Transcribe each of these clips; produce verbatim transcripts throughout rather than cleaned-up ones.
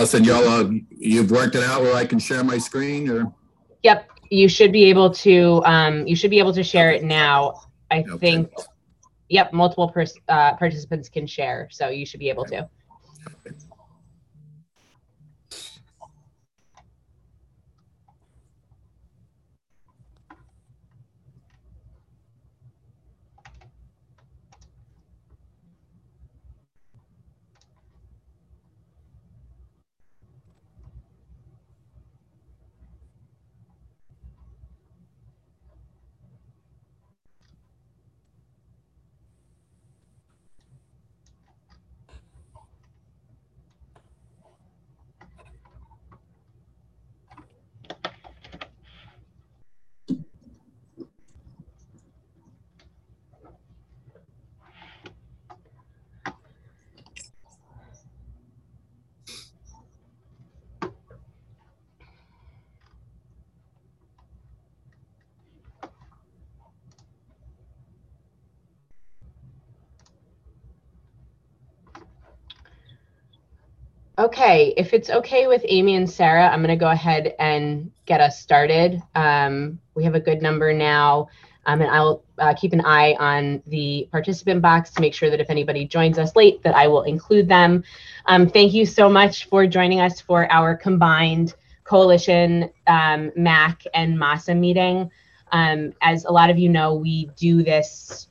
Allison, y'all, uh, you've worked it out where I can share my screen, or? Yep, you should be able to. Um, you should be able to share it now. I Okay. think. Yep, multiple pers uh, participants can share, so you should be able to. Okay. Okay, if it's okay with Amy and Sarah, I'm going to go ahead and get us started. Um, we have a good number now, um, and I'll uh, keep an eye on the participant box to make sure that if anybody joins us late, that I will include them. Um, thank you so much for joining us for our combined Coalition, um, M A C, and MASA meeting. Um, as a lot of you know, we do this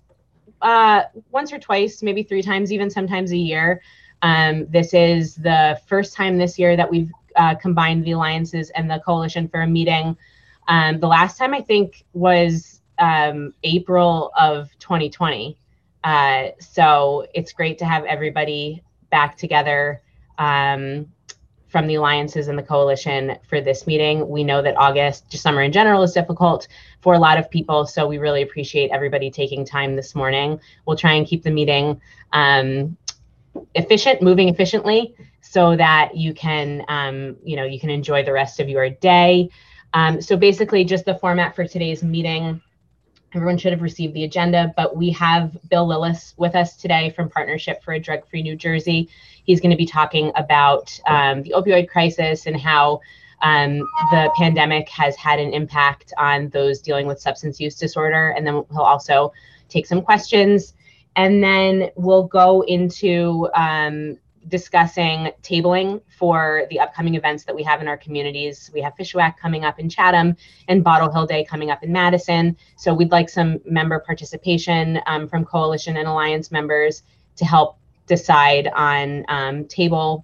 uh, once or twice, maybe three times, even sometimes a year. Um, this is the first time this year that we've uh, combined the alliances and the coalition for a meeting. Um, the last time I think was um, April of twenty twenty. Uh, so it's great to have everybody back together um, from the alliances and the coalition for this meeting. We know that August, just summer in general, is difficult for a lot of people, so we really appreciate everybody taking time this morning. We'll try and keep the meeting um, efficient, moving efficiently, so that you can, um, you know, you can enjoy the rest of your day. Um, so basically, just the format for today's meeting. Everyone should have received the agenda, but we have Bill Lillis with us today from Partnership for a Drug-Free New Jersey. He's going to be talking about um, the opioid crisis and how um, the pandemic has had an impact on those dealing with substance use disorder. And then he'll also take some questions. And then we'll go into um, discussing tabling for the upcoming events that we have in our communities. We have Fishwack coming up in Chatham and Bottle Hill Day coming up in Madison. So we'd like some member participation um, from Coalition and Alliance members to help decide on um, table,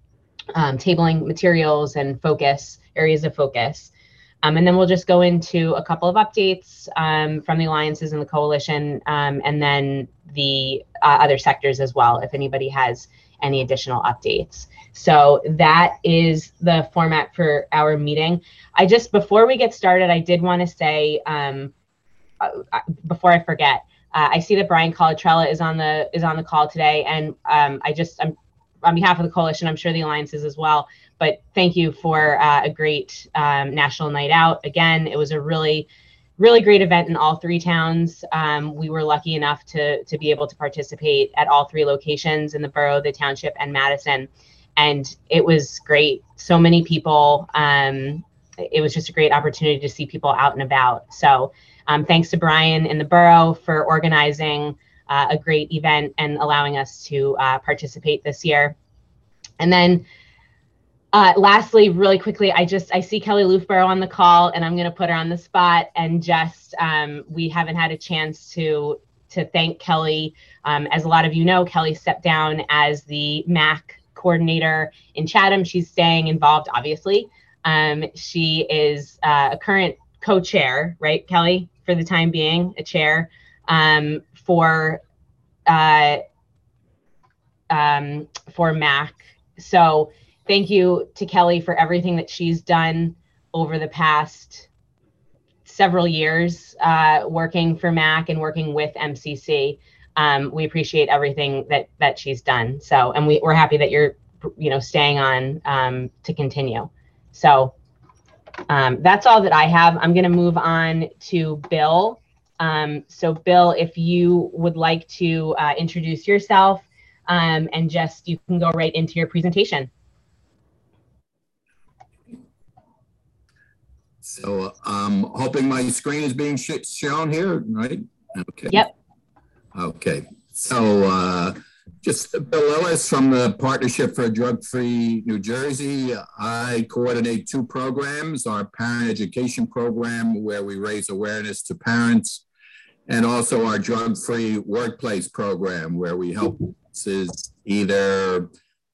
um, tabling materials and focus, areas of focus. Um, and then we'll just go into a couple of updates um, from the alliances and the coalition, um, and then the uh, other sectors as well, if anybody has any additional updates. So that is the format for our meeting. I just, before we get started, I did want to say, um, uh, before I forget, uh, I see that Brian Colatrella is on the is on the call today, and um, I just, I'm, on behalf of the coalition, I'm sure the alliances as well, but thank you for uh, a great um, National Night Out. Again, it was a really, really great event in all three towns. Um, we were lucky enough to, to be able to participate at all three locations in the borough, the township, and Madison. And it was great. So many people. Um, it was just a great opportunity to see people out and about. So um, thanks to Brian in the borough for organizing uh, a great event and allowing us to uh, participate this year. And then Uh, lastly, really quickly, I just, I see Kelly Loofborough on the call, and I'm going to put her on the spot, and just, um, we haven't had a chance to, to thank Kelly. Um, as a lot of you know, Kelly stepped down as the M A C coordinator in Chatham. She's staying involved, obviously. Um, she is uh, a current co-chair, right, Kelly, for the time being, a chair um, for, uh, um, for M A C. So, thank you to Kelly for everything that she's done over the past several years, uh, working for M A C and working with M C C. Um, we appreciate everything that that she's done. So, and we, we're happy that you're, you know, staying on um, to continue. So um, that's all that I have. I'm going to move on to Bill. Um, so, Bill, if you would like to uh, introduce yourself um, and just, you can go right into your presentation. So I'm hoping my screen is being sh shown here, right? Okay. Yep. Okay. So uh, just Bill Ellis from the Partnership for Drug-Free New Jersey. I coordinate two programs, our parent education program, where we raise awareness to parents, and also our drug-free workplace program, where we help businesses either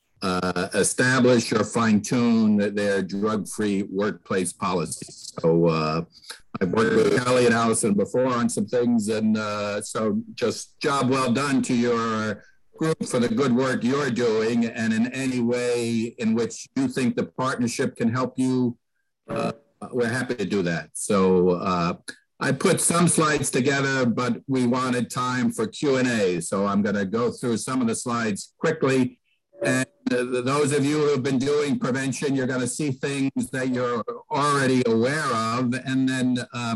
uh, establish or fine-tune their drug-free workplace policies. So uh, I've worked with Kelly and Allison before on some things, and uh, so just job well done to your group for the good work you're doing, and in any way in which you think the partnership can help you, uh, we're happy to do that. So uh, I put some slides together, but we wanted time for Q and A, so I'm going to go through some of the slides quickly. And uh, those of you who have been doing prevention, you're going to see things that you're already aware of. And then uh,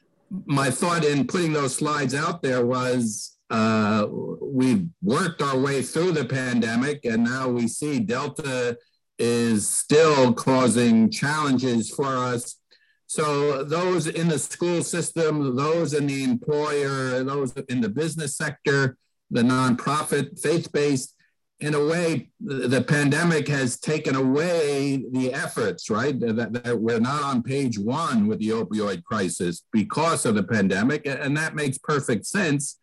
my thought in putting those slides out there was uh, we've worked our way through the pandemic, and now we see Delta is still causing challenges for us. So those in the school system, those in the employer, those in the business sector, the nonprofit, faith-based, in a way, the, the pandemic has taken away the efforts, right? That, that we're not on page one with the opioid crisis because of the pandemic, and that makes perfect sense.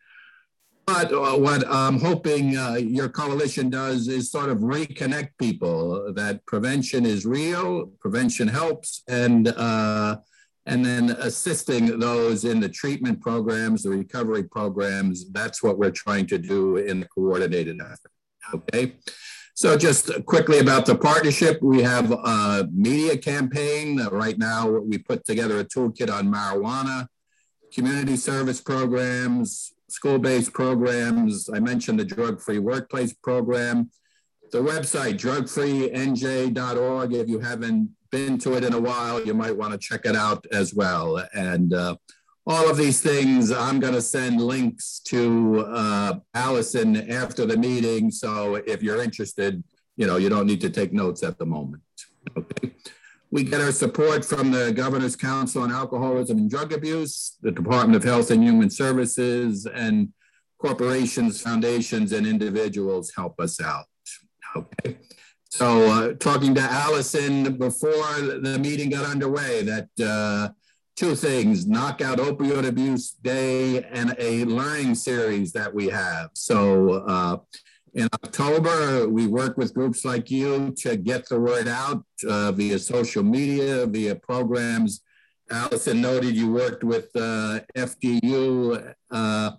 But uh, what I'm hoping uh, your coalition does is sort of reconnect people that prevention is real, prevention helps, and uh, and then assisting those in the treatment programs, the recovery programs. That's what we're trying to do in the coordinated effort. Okay, so just quickly about the partnership, we have a media campaign. Right now, we put together a toolkit on marijuana, community service programs, school-based programs. I mentioned the drug-free workplace program. The website, drug free N J dot org. If you haven't been to it in a while, you might want to check it out as well. And uh, all of these things, I'm going to send links to uh, Allison after the meeting. So if you're interested, you know, you don't need to take notes at the moment. Okay. We get our support from the Governor's Council on Alcoholism and Drug Abuse, the Department of Health and Human Services, and corporations, foundations, and individuals help us out. Okay. So uh, talking to Allison before the meeting got underway, that uh, two things, Knockout Opioid Abuse Day and a learning series that we have. So uh, in October, we work with groups like you to get the word out uh, via social media, via programs. Allison noted you worked with uh, F D U. Uh,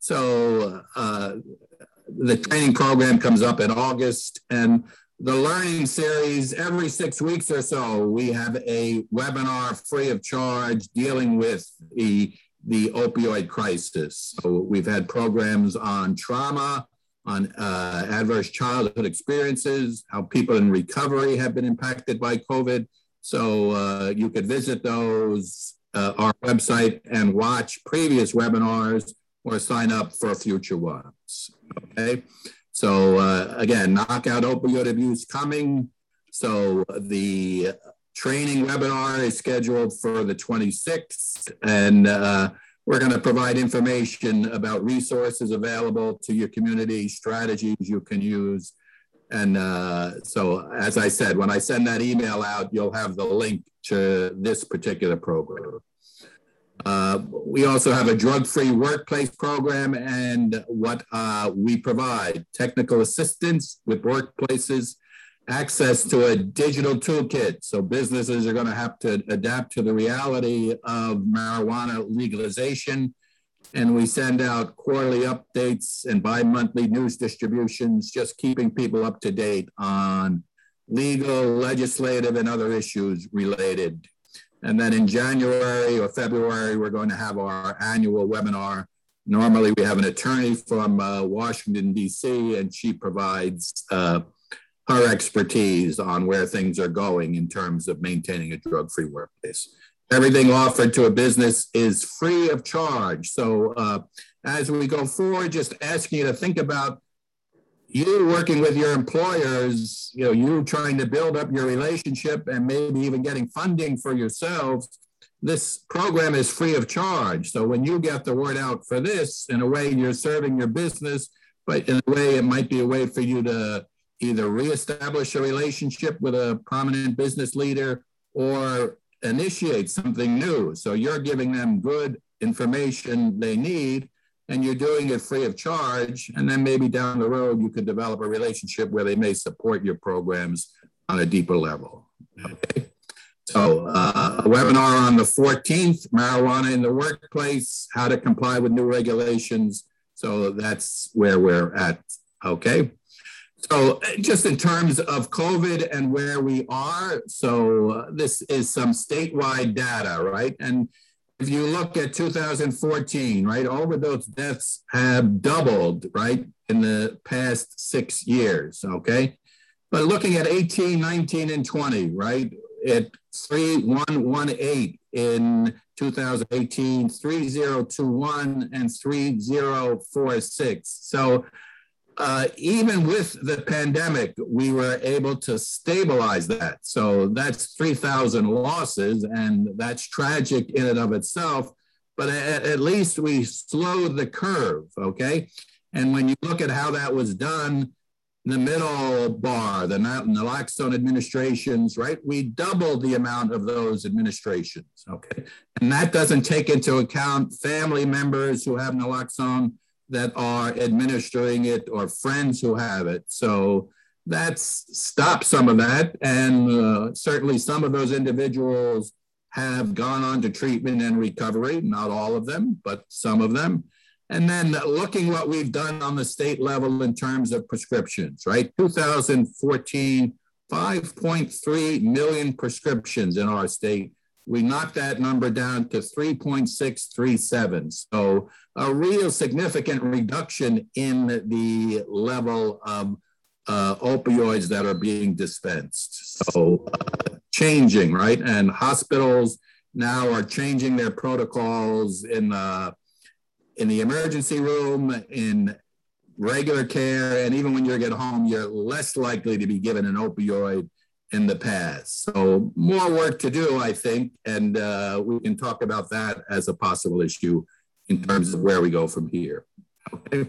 so uh, the training program comes up in August, and the learning series, every six weeks or so, we have a webinar free of charge dealing with the, the opioid crisis. So we've had programs on trauma, on uh, adverse childhood experiences, how people in recovery have been impacted by COVID. So uh, you could visit those, uh, our website, and watch previous webinars or sign up for future ones, okay? So uh, again, Knockout Opioid Abuse coming. So the training webinar is scheduled for the twenty-sixth, and uh, we're going to provide information about resources available to your community, strategies you can use. And uh, so, as I said, when I send that email out, you'll have the link to this particular program. Uh, we also have a drug-free workplace program, and what uh, we provide, technical assistance with workplaces, access to a digital toolkit. So businesses are going to have to adapt to the reality of marijuana legalization. And we send out quarterly updates and bi-monthly news distributions, just keeping people up to date on legal, legislative, and other issues related. And then in January or February, we're going to have our annual webinar. Normally, we have an attorney from uh, Washington, D C, and she provides uh, her expertise on where things are going in terms of maintaining a drug-free workplace. Everything offered to a business is free of charge. So uh, as we go forward, just asking you to think about you working with your employers, you know, you trying to build up your relationship and maybe even getting funding for yourselves this program is free of charge. So when you get the word out for this, in a way you're serving your business, but in a way it might be a way for you to either reestablish a relationship with a prominent business leader or initiate something new. So you're giving them good information they need, and you're doing it free of charge. And then maybe down the road, you could develop a relationship where they may support your programs on a deeper level. Okay. So uh, a webinar on the fourteenth, marijuana in the workplace, how to comply with new regulations. So that's where we're at. Okay. So just in terms of COVID and where we are, so uh, this is some statewide data, right? And if you look at two thousand fourteen, right, overdose deaths have doubled, right, in the past six years, okay? But looking at eighteen, nineteen, and twenty, right, at three one one eight in two thousand eighteen, three zero two one, and three zero four six. So uh, even with the pandemic, we were able to stabilize that. So that's three thousand losses, and that's tragic in and of itself. But at, at least we slowed the curve, okay? And when you look at how that was done, the middle bar, the naloxone administrations, right? We doubled the amount of those administrations, okay? And that doesn't take into account family members who have naloxone that are administering it or friends who have it. So that's stopped some of that. And uh, certainly some of those individuals have gone on to treatment and recovery, not all of them, but some of them. And then looking what we've done on the state level in terms of prescriptions, right? two thousand fourteen, five point three million prescriptions in our state. We knocked that number down to three point six three seven. So a real significant reduction in the level of uh, opioids that are being dispensed. So uh, changing, right? And hospitals now are changing their protocols in uh, in the emergency room, in regular care, and even when you get home, you're less likely to be given an opioid in the past. So more work to do, I think, and uh, we can talk about that as a possible issue in terms of where we go from here. Okay.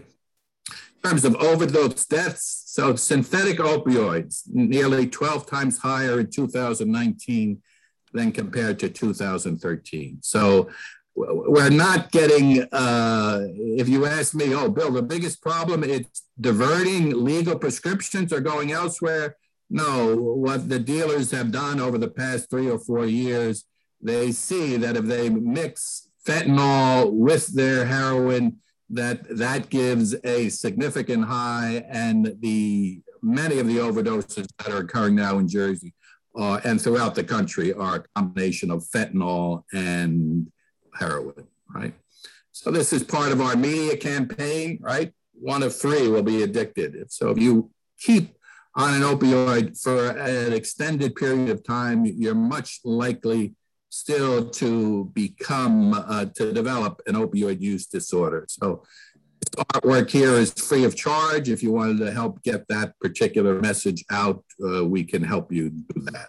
In terms of overdose deaths, so synthetic opioids, nearly twelve times higher in two thousand nineteen than compared to two thousand thirteen. So we're not getting, uh, if you ask me, oh, Bill, the biggest problem is diverting legal prescriptions or going elsewhere. No, what the dealers have done over the past three or four years, they see that if they mix fentanyl with their heroin, that that gives a significant high, and the many of the overdoses that are occurring now in Jersey uh, and throughout the country are a combination of fentanyl and heroin, right? So this is part of our media campaign, right? One of three will be addicted. So if you keep on an opioid for an extended period of time, you're much likely still to become, uh, to develop an opioid use disorder. So this artwork here is free of charge. If you wanted to help get that particular message out, uh, we can help you do that.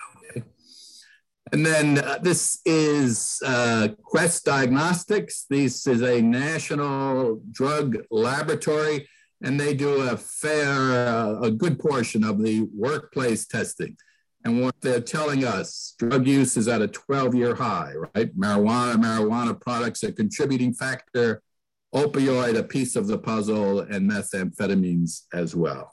And then uh, this is uh, Quest Diagnostics. This is a national drug laboratory, and they do a fair, uh, a good portion of the workplace testing. And what they're telling us, drug use is at a twelve-year high, right? Marijuana, marijuana products, a contributing factor, opioid, a piece of the puzzle, and methamphetamines as well.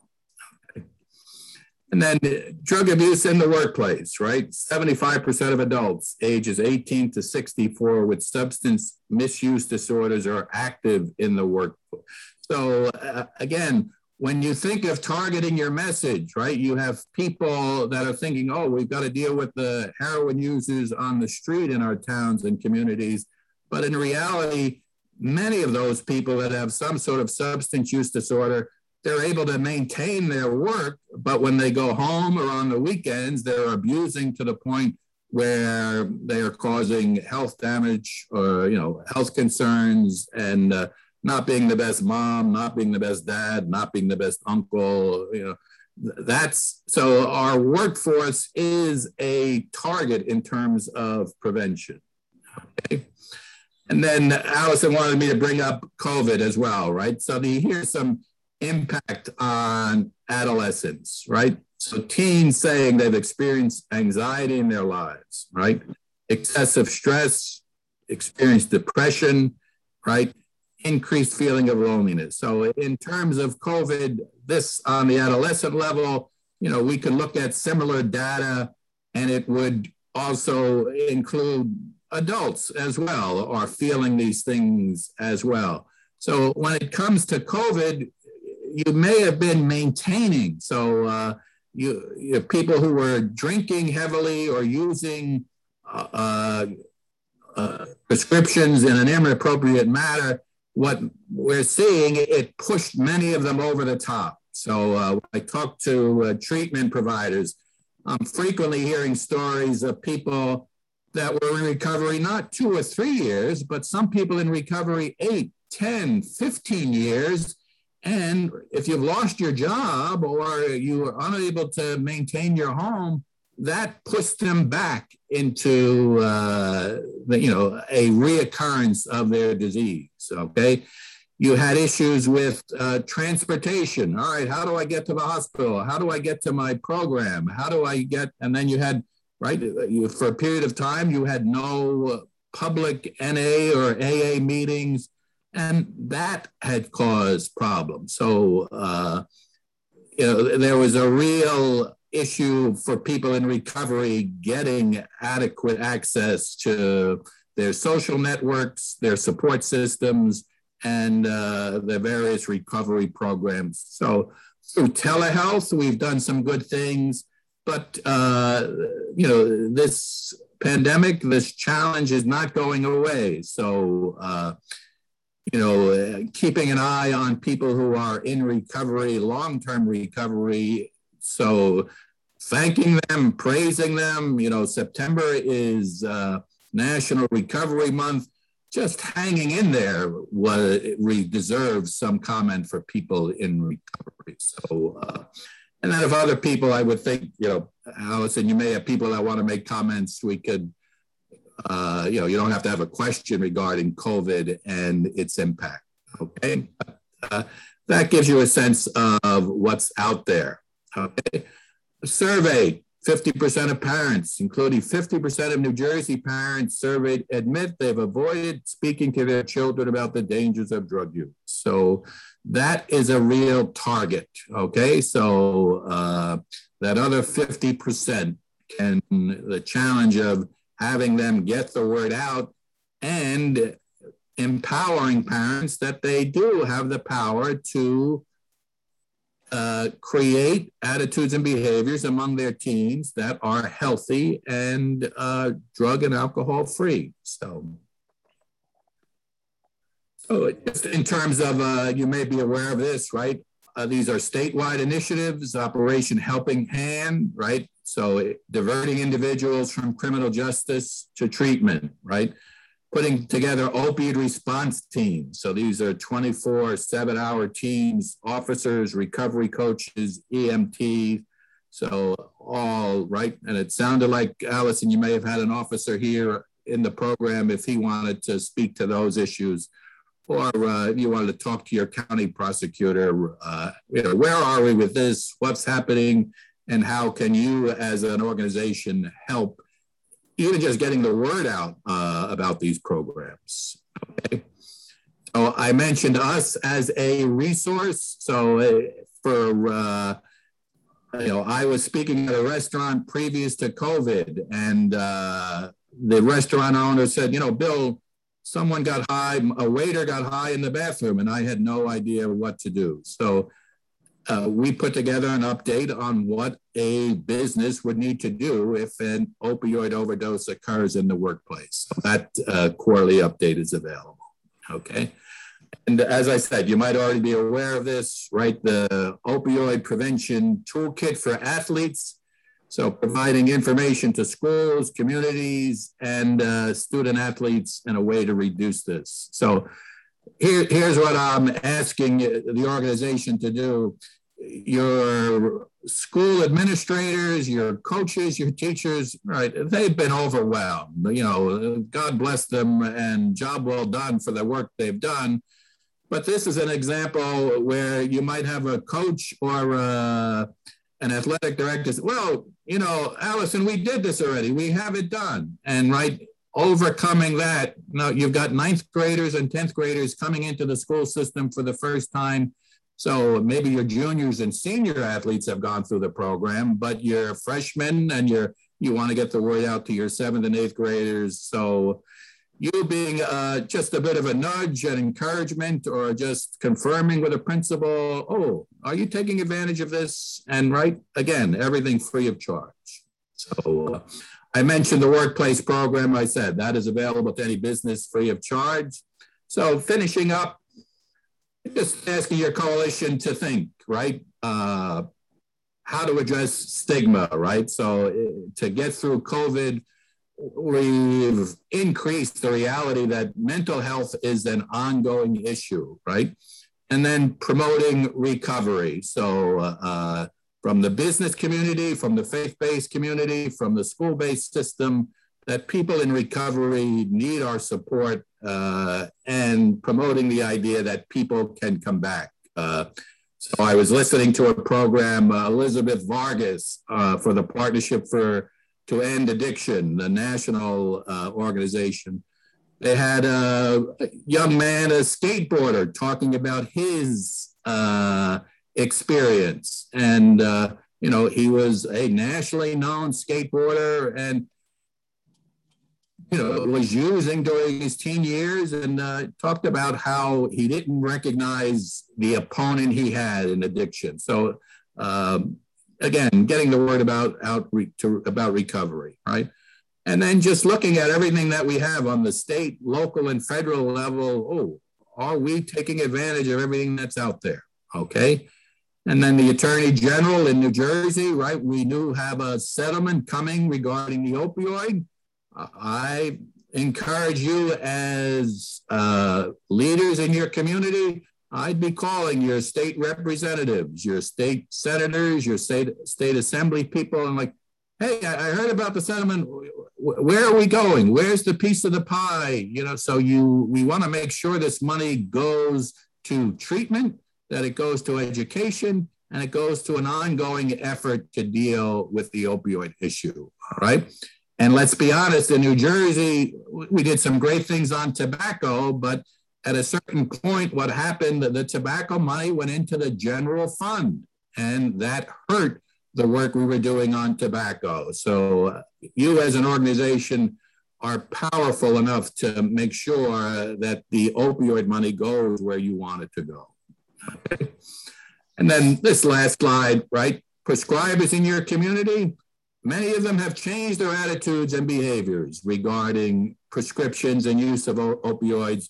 And then drug abuse in the workplace, right? seventy-five percent of adults ages eighteen to sixty-four with substance misuse disorders are active in the workforce. So uh, again, when you think of targeting your message, right, you have people that are thinking, oh, we've got to deal with the heroin users on the street in our towns and communities. But in reality, many of those people that have some sort of substance use disorder, they're able to maintain their work, but when they go home or on the weekends, they're abusing to the point where they are causing health damage or, you know, health concerns, and uh, not being the best mom, not being the best dad, not being the best uncle, you know, that's, so our workforce is a target in terms of prevention. Okay. And then Allison wanted me to bring up COVID as well, right? So the, here's some impact on adolescents, right? So teens saying they've experienced anxiety in their lives, right? Excessive stress, experienced depression, right? Increased feeling of loneliness. So in terms of COVID, this on the adolescent level, you know, we could look at similar data, and it would also include adults as well are feeling these things as well. So when it comes to COVID, you may have been maintaining. So uh, you, you people who were drinking heavily or using uh, uh, prescriptions in an inappropriate manner, what we're seeing, it pushed many of them over the top. So uh, I talk to uh, treatment providers. I'm frequently hearing stories of people that were in recovery not two or three years, but some people in recovery eight, ten, fifteen years. And if you've lost your job or you are unable to maintain your home, that pushed them back into, uh, the, you know, a reoccurrence of their disease, okay? You had issues with uh, transportation. All right, how do I get to the hospital? How do I get to my program? How do I get, and then you had, right, you, for a period of time, you had no public N A or A A meetings, and that had caused problems. So, uh, you know, there was a real issue for people in recovery getting adequate access to their social networks, their support systems, and uh, the various recovery programs. So through telehealth, we've done some good things, but uh, you know, this pandemic, this challenge is not going away. So, uh, you know, keeping an eye on people who are in recovery, long-term recovery. So thanking them, praising them. You know, September is uh, National Recovery Month. Just hanging in there was, we deserve some comment for people in recovery. So, uh, and then if other people, I would think, you know, Allison, you may have people that want to make comments. We could, uh, you know, you don't have to have a question regarding COVID and its impact. Okay, uh, that gives you a sense of what's out there. Okay, a survey. fifty percent of parents, including fifty percent of New Jersey parents surveyed, admit they've avoided speaking to their children about the dangers of drug use. So that is a real target, okay? So uh, that other fifty percent, can the challenge of having them get the word out and empowering parents that they do have the power to Uh, create attitudes and behaviors among their teens that are healthy and uh, drug and alcohol free. So, so just in terms of, uh, you may be aware of this, right? Uh, these are statewide initiatives, Operation Helping Hand, right? So diverting individuals from criminal justice to treatment, right? Putting together opioid response teams. So these are twenty-four seven hour teams, officers, recovery coaches, E M T. So all right. And it sounded like, Allison, you may have had an officer here in the program if he wanted to speak to those issues, or uh, if you wanted to talk to your county prosecutor, uh, you know, where are we with this? What's happening? And how can you as an organization help even just getting the word out uh, about these programs, okay? So I mentioned us as a resource. So uh, for, uh, you know, I was speaking at a restaurant previous to COVID, and uh, the restaurant owner said, you know, Bill, someone got high, a waiter got high in the bathroom, and I had no idea what to do. So Uh, we put together an update on what a business would need to do if an opioid overdose occurs in the workplace. So that uh, quarterly update is available, okay? And as I said, you might already be aware of this, right? The opioid prevention toolkit for athletes. So providing information to schools, communities, and uh, student athletes and a way to reduce this. So Here, here's what I'm asking the organization to do. You're school administrators, your coaches, your teachers, right, they've been overwhelmed. You know, God bless them and job well done for the work they've done. But this is an example where you might have a coach or a, an athletic director say, well, you know, Allison, we did this already. We have it done. And right, overcoming that, you know, you've got ninth graders and tenth graders coming into the school system for the first time. So maybe your juniors and senior athletes have gone through the program, but your freshmen and your you want to get the word out to your seventh and eighth graders. So you being uh, just a bit of a nudge and encouragement, or just confirming with a principal, oh, are you taking advantage of this? And right, again, everything free of charge. So uh, I mentioned the workplace program. I said that is available to any business free of charge. So finishing up, just asking your coalition to think, right? Uh, how to address stigma, right? So uh, to get through COVID, we've increased the reality that mental health is an ongoing issue, right? And then promoting recovery. So uh, from the business community, from the faith-based community, from the school-based system, that people in recovery need our support, uh, and promoting the idea that people can come back. Uh, so I was listening to a program, uh, Elizabeth Vargas, uh, for the Partnership for to End Addiction, the national uh, organization. They had a young man, a skateboarder, talking about his uh, experience. And, uh, you know, he was a nationally known skateboarder and, you know, was using during his teen years, and uh, talked about how he didn't recognize the opponent he had in addiction. So, um, again, getting the word about out re, to, about recovery, right? And then just looking at everything that we have on the state, local, and federal level. Oh, are we taking advantage of everything that's out there? Okay. And then the Attorney General in New Jersey, right? We do have a settlement coming regarding the opioid. I encourage you as uh, leaders in your community, I'd be calling your state representatives, your state senators, your state state assembly people, and like, hey, I heard about the settlement. Where are we going? Where's the piece of the pie? You know, so you we want to make sure this money goes to treatment, that it goes to education, and it goes to an ongoing effort to deal with the opioid issue. All right. And let's be honest, in New Jersey, we did some great things on tobacco, but at a certain point, what happened, the tobacco money went into the general fund, and that hurt the work we were doing on tobacco. So uh, you as an organization are powerful enough to make sure that the opioid money goes where you want it to go. Okay. And then this last slide, right? Prescribers in your community, many of them have changed their attitudes and behaviors regarding prescriptions and use of opioids.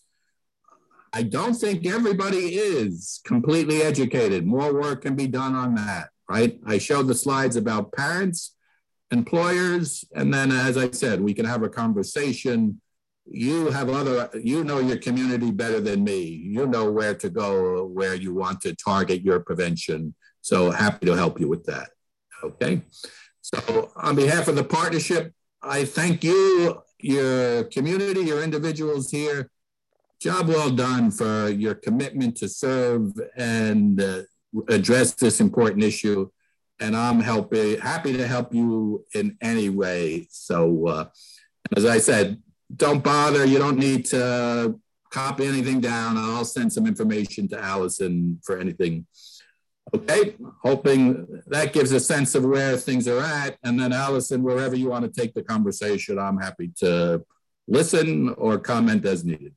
I don't think everybody is completely educated. More work can be done on that, right? I showed the slides about parents, employers, and then, as I said, we can have a conversation. You have other, you know your community better than me. You know where to go, where you want to target your prevention. So happy to help you with that, okay? So on behalf of the partnership, I thank you, your community, your individuals here. Job well done for your commitment to serve and uh, address this important issue. And I'm helping, happy to help you in any way. So uh, as I said, don't bother. You don't need to copy anything down. I'll send some information to Allison for anything. Okay, hoping that gives a sense of where things are at. And then Allison, wherever you want to take the conversation, I'm happy to listen or comment as needed.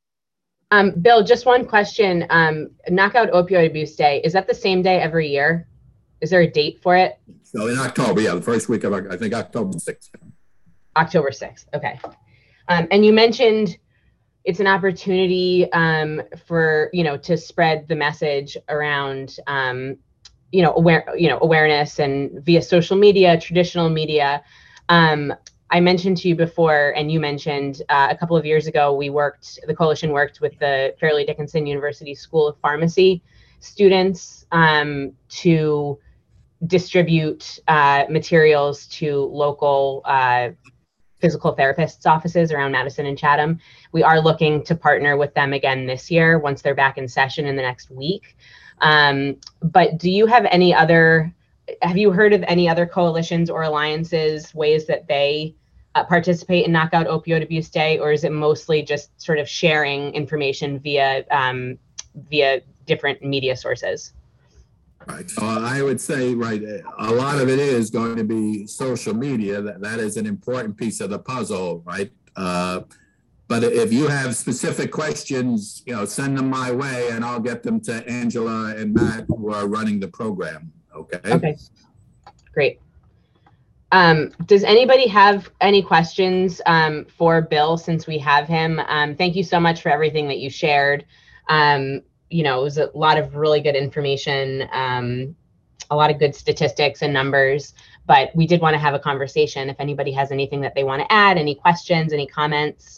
Um, Bill, just one question. Um, Knockout Opioid Abuse Day, is that the same day every year? Is there a date for it? So in October, yeah, the first week of, I think October sixth. October sixth, okay. Um, and you mentioned it's an opportunity um, for, you know, to spread the message around, um, you know, aware, you know, awareness and via social media, traditional media. Um, I mentioned to you before, and you mentioned uh, a couple of years ago, we worked, the coalition worked with the Fairleigh Dickinson University School of Pharmacy students um, to distribute uh, materials to local uh, physical therapists' offices around Madison and Chatham. We are looking to partner with them again this year once they're back in session in the next week. Um, but do you have any other, have you heard of any other coalitions or alliances, ways that they uh, participate in Knockout Opioid Abuse Day, or is it mostly just sort of sharing information via um, via different media sources? Right. So I would say, right, a lot of it is going to be social media. That, that is an important piece of the puzzle, right? Uh, but if you have specific questions, you know, send them my way and I'll get them to Angela and Matt, who are running the program. Okay. Okay. Great. Um, does anybody have any questions um, for Bill since we have him? Um, thank you so much for everything that you shared. Um, you know, it was a lot of really good information, um, a lot of good statistics and numbers, but we did want to have a conversation. If anybody has anything that they want to add, any questions, any comments.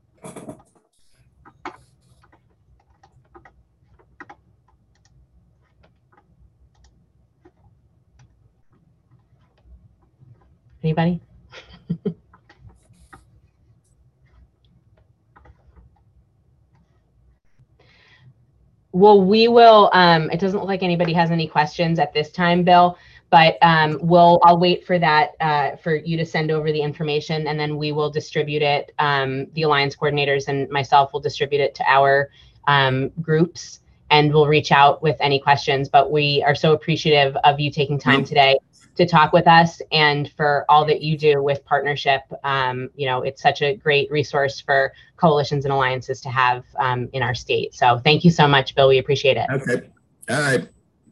Anybody? Well, we will, um, it doesn't look like anybody has any questions at this time, Bill, but um, we'll, I'll wait for that, uh, for you to send over the information, and then we will distribute it. Um, the Alliance coordinators and myself will distribute it to our um, groups, and we'll reach out with any questions. But we are so appreciative of you taking time today to talk with us and for all that you do with partnership. Um, you know, it's such a great resource for coalitions and alliances to have um, in our state. So thank you so much, Bill. We appreciate it. Okay. All right.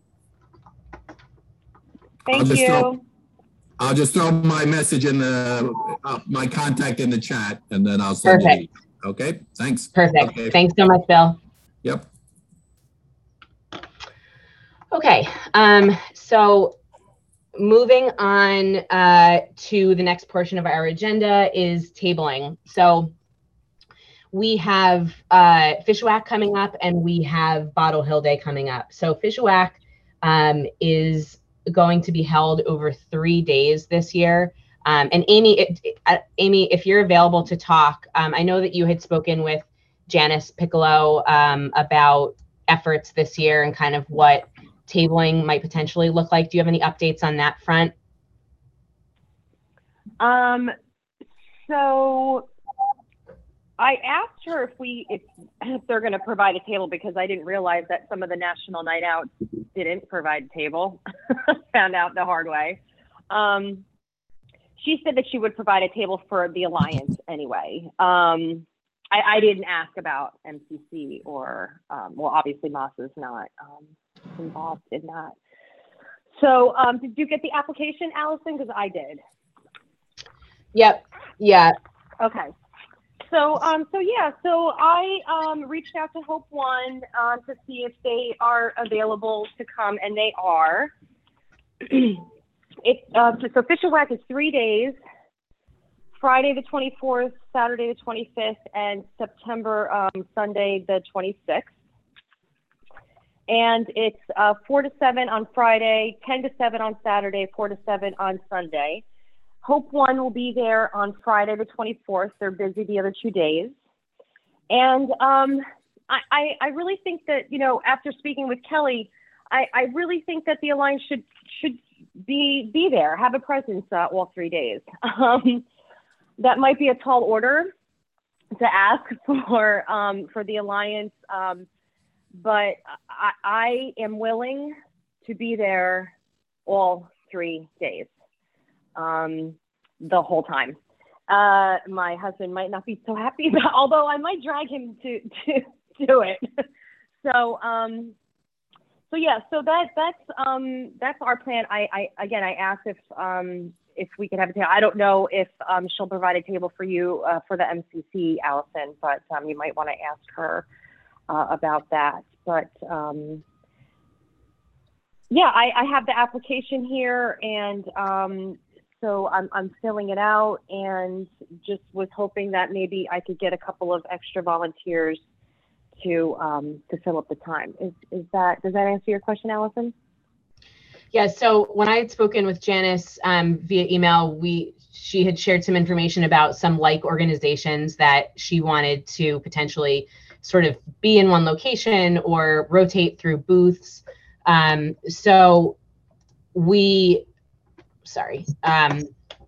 Thank I'll you. Throw, I'll just throw my message in the, uh, my contact in the chat, and then I'll send Perfect. you. Okay. Thanks. Perfect. Okay. Thanks so much, Bill. Yep. Okay. Um, so moving on uh, to the next portion of our agenda is tabling. So we have uh, Fishwack coming up, and we have Bottle Hill Day coming up. So Fishwack um, is going to be held over three days this year. Um, and Amy, it, uh, Amy, if you're available to talk, um, I know that you had spoken with Janice Piccolo um, about efforts this year and kind of what tabling might potentially look like. Do you have any updates on that front? Um, so I asked her if we, if, if they're going to provide a table, because I didn't realize that some of the national night outs didn't provide a table. Found out the hard way. Um, she said that she would provide a table for the Alliance anyway. Um, I, I didn't ask about M C C or, um, well, obviously Moss is not um, involved in that. So um, did you get the application, Allison? Because I did. Yep. Yeah. Okay. So, um, so yeah, so I um, reached out to Hope One uh, to see if they are available to come, and they are. It, uh, so Fishwack is three days, Friday the twenty-fourth, Saturday the twenty-fifth, and September um, Sunday the twenty-sixth. And it's uh, four to seven on Friday, ten to seven on Saturday, four to seven on Sunday. Hope One will be there on Friday the twenty-fourth. They're busy the other two days. And um, I, I, I really think that, you know, after speaking with Kelly, I, I really think that the Alliance should should be be there, have a presence uh, all three days. Um, that might be a tall order to ask for um, for the Alliance, um, but I, I am willing to be there all three days. Um, the whole time. Uh, my husband might not be so happy about, although I might drag him to, to do it. so, um, so yeah, so that, that's, um, that's our plan. I, I, again, I asked if, um, if we could have a table. I don't know if, um, she'll provide a table for you, uh, for the M C C, Allison, but, um, you might want to ask her, uh, about that. But, um, yeah, I, I have the application here, and, um, so I'm, I'm filling it out, and just was hoping that maybe I could get a couple of extra volunteers to um, to fill up the time. Is is that, does that answer your question, Allison? Yeah, so when I had spoken with Janice um, via email, we she had shared some information about some like organizations that she wanted to potentially sort of be in one location or rotate through booths. Um, so we, sorry. Um,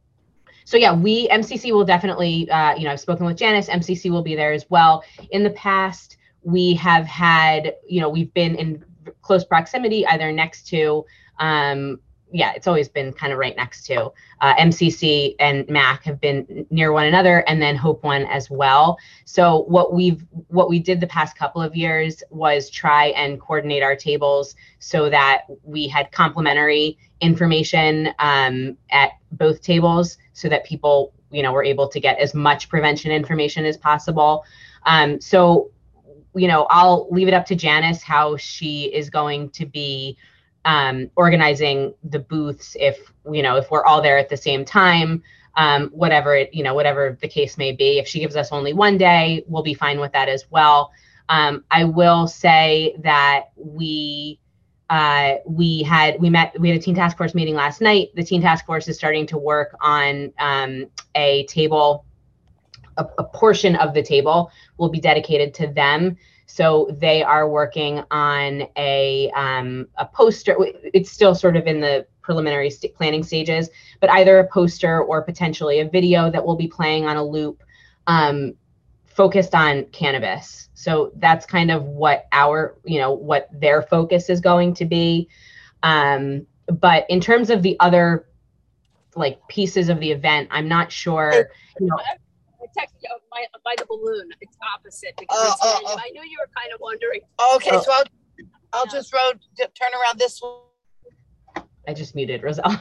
so yeah, we, M C C will definitely, uh, you know, I've spoken with Janice, M C C will be there as well. In the past, we have had, you know, we've been in close proximity, either next to, um, yeah, it's always been kind of right next to uh, M C C and M A C have been near one another, and then Hope One as well. So what we've what we did the past couple of years was try and coordinate our tables so that we had complementary information um, at both tables, so that people, you know, were able to get as much prevention information as possible. Um, so, you know, I'll leave it up to Janice how she is going to be um, organizing the booths, if, you know, if we're all there at the same time, um, whatever it, you know, whatever the case may be. If she gives us only one day, we'll be fine with that as well. Um, I will say that we, uh, we had, we met, we had a teen task force meeting last night. The teen task force is starting to work on um, a table, a, a portion of the table will be dedicated to them. So they are working on a um, a poster. It's still sort of in the preliminary st- planning stages, but either a poster or potentially a video that will be playing on a loop um, focused on cannabis. So that's kind of what our, you know, what their focus is going to be. Um, but in terms of the other like pieces of the event, I'm not sure. You know, I texted you by, by the balloon. It's opposite because Oh, it's oh, oh, oh. I knew you were kind of wondering. Okay, Oh. so I'll, I'll Yeah. just road, turn around this one. I just muted Roselle.